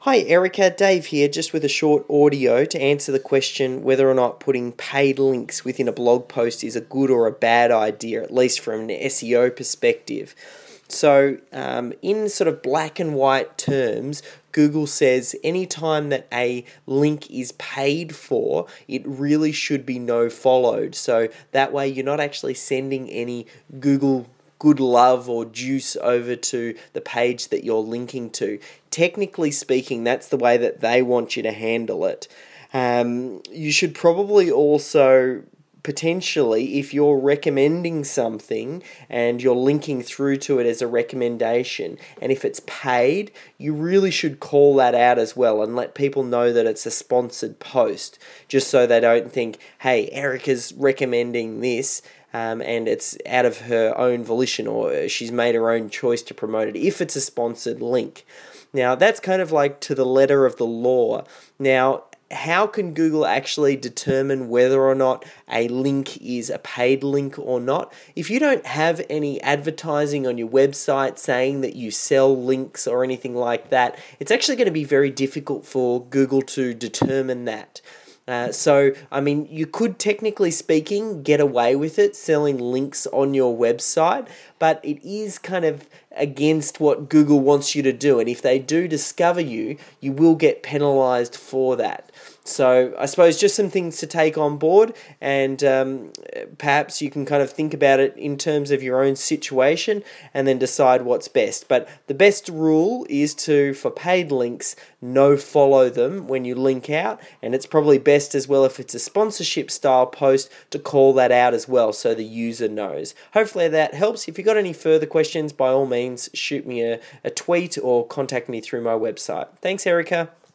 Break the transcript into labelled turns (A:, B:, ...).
A: Hi Erica, Dave here, just with a short audio to answer the question whether or not putting paid links within a blog post is a good or a bad idea, at least from an SEO perspective. So, in sort of black and white terms, Google says anytime that a link is paid for, it really should be no followed. So that way you're not actually sending any Google good love or juice over to the page that you're linking to. Technically speaking, that's the way that they want you to handle it. You should probably also potentially, if you're recommending something and you're linking through to it as a recommendation, and if it's paid, you really should call that out as well and let people know that it's a sponsored post, just so they don't think, hey, Erica's recommending this, and it's out of her own volition, or she's made her own choice to promote it, if it's a sponsored link. Now, that's kind of like to the letter of the law. Now, how can Google actually determine whether or not a link is a paid link or not? If you don't have any advertising on your website saying that you sell links or anything like that, it's actually going to be very difficult for Google to determine that. You could, technically speaking, get away with it, selling links on your website, but it is kind of against what Google wants you to do. And if they do discover you, you will get penalized for that. So I suppose just some things to take on board, and perhaps you can kind of think about it in terms of your own situation and then decide what's best. But the best rule is for paid links, no follow them when you link out, and it's probably best as well if it's a sponsorship style post to call that out as well so the user knows. Hopefully that helps. If you've got any further questions, by all means shoot me a tweet or contact me through my website. Thanks, Erica.